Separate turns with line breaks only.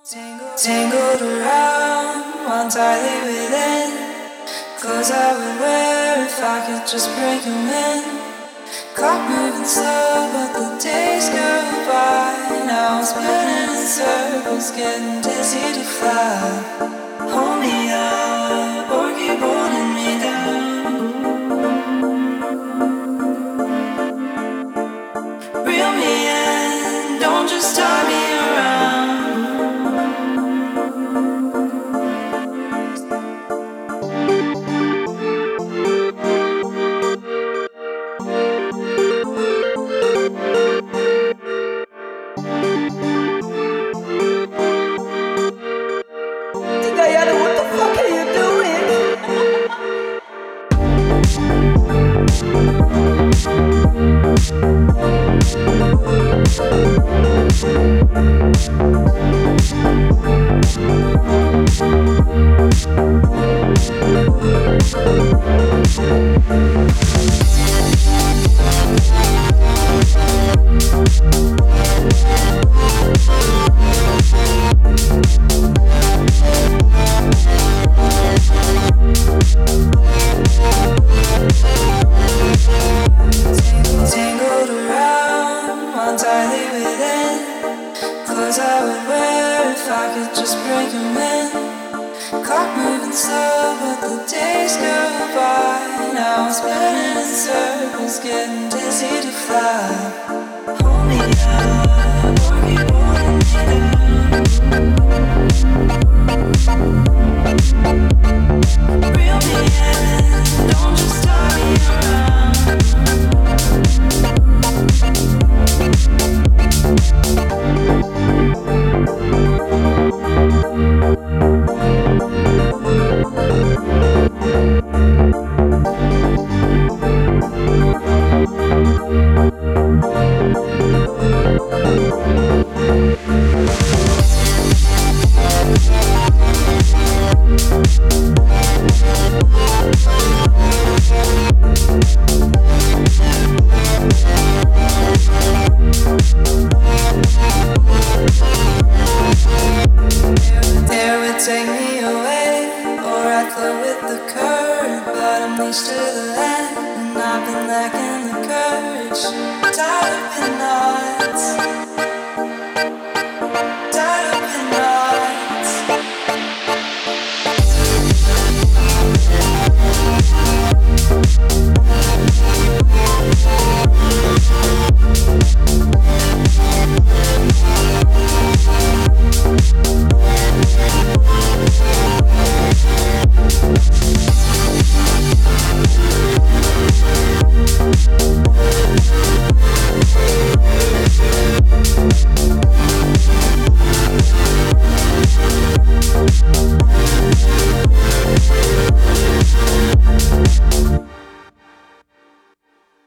Tangled around, one tightly within. Clothes I would wear if I could just bring them in. Clock moving slow, but the days go by. Now I'm spinning in circles, getting dizzy to fly. Hold me up, or keep holding me down. Reel me in, don't just tie me around. Diana, what the fuck are you doing? Tangled around, one tightly within. Clothes I would wear if I could just bring them in. Clock moving slow, but the days go by. Now I'm spinning in circles, getting dizzy to fly. Hold me up, or keep holding me down. Reel me in, don't just tie me around. There would take me away, or I'd flow with the current. But I'm leashed to the land, and I've been lacking the courage. Tired of the knots.